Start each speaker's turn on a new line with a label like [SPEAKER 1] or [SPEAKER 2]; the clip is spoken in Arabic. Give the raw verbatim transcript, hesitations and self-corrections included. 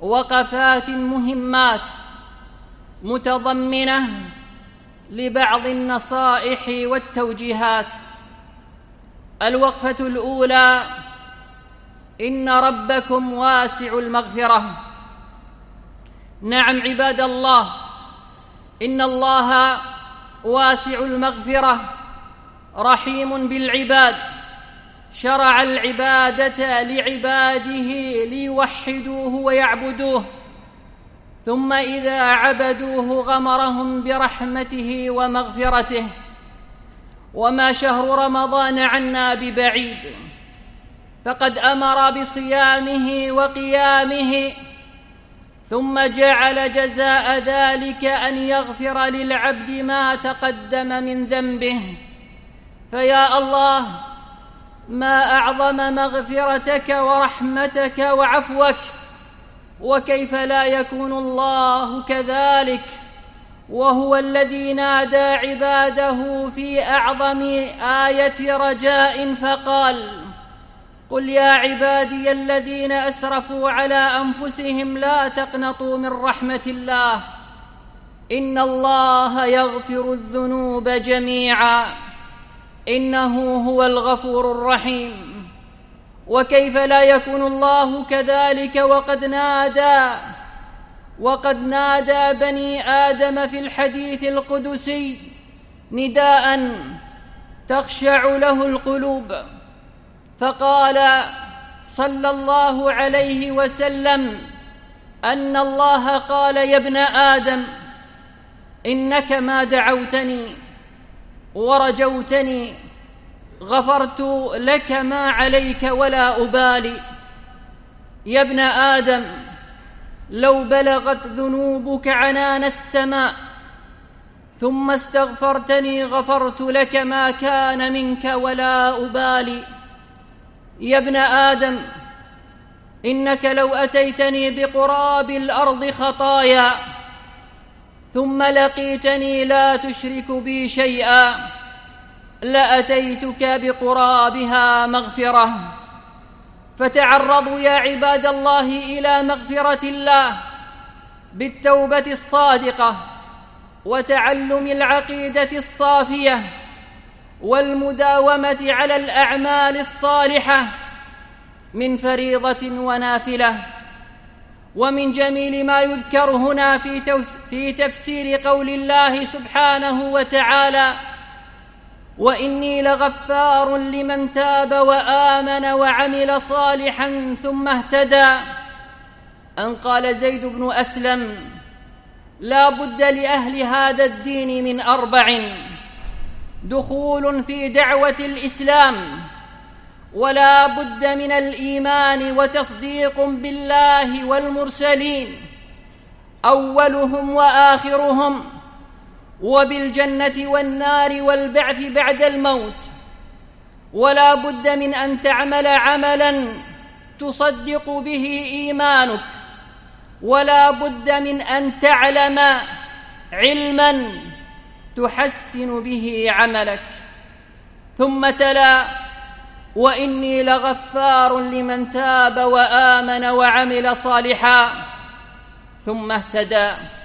[SPEAKER 1] وقفات مهمات متضمنة لبعض النصائح والتوجيهات. الوقفة الأولى: إن ربكم واسع المغفرة. نعم عباد الله، إن الله واسع المغفرة رحيم بالعباد، شرع العبادة لعباده ليوحدوه ويعبدوه، ثم إذا عبدوه غمرهم برحمته ومغفرته. وما شهر رمضان عنا ببعيد، فقد أمر بصيامه وقيامه، ثم جعل جزاء ذلك أن يغفر للعبد ما تقدم من ذنبه. فيا الله، ما أعظم مغفرتك ورحمتك وعفوك، وكيف لا يكون الله كذلك وهو الذي نادى عباده في أعظم آية رجاء فقال: قل يا عبادي الذين أسرفوا على أنفسهم لا تقنطوا من رحمة الله إن الله يغفر الذنوب جميعا إنه هو الغفور الرحيم. وكيف لا يكون الله كذلك وقد نادى وقد نادى بني آدم في الحديث القدسي نداء تخشع له القلوب، فقال صلى الله عليه وسلم أن الله قال: يا ابن آدم، إنك ما دعوتني ورجوتني غفرت لك ما عليك ولا أبالي. يا ابن آدم، لو بلغت ذنوبك عنان السماء ثم استغفرتني غفرت لك ما كان منك ولا أبالي. يا ابن آدم، إنك لو أتيتني بقراب الأرض خطايا ثم لقيتني لا تشرك بي شيئا لأتيتك بقرابها مغفرة. فتعرضوا يا عباد الله إلى مغفرة الله بالتوبة الصادقة وتعلم العقيدة الصافية والمداومة على الأعمال الصالحة من فريضة ونافلة. ومن جميل ما يذكر هنا في تفسير قول الله سبحانه وتعالى: وإني لغفار لمن تاب وآمن وعمل صالحا ثم اهتدى، أن قال زيد بن أسلم: لا بد لأهل هذا الدين من أربع: دخول في دعوة الإسلام، ولا بد من الإيمان وتصديق بالله والمرسلين أولهم وآخرهم، وبالجنة والنار والبعث بعد الموت، ولا بد من أن تعمل عملا تصدق به إيمانك، ولا بد من أن تعلم علما تحسن به عملك. ثم تلا: وإني لغفار لمن تاب وآمن وعمل صالحا ثم اهتدى.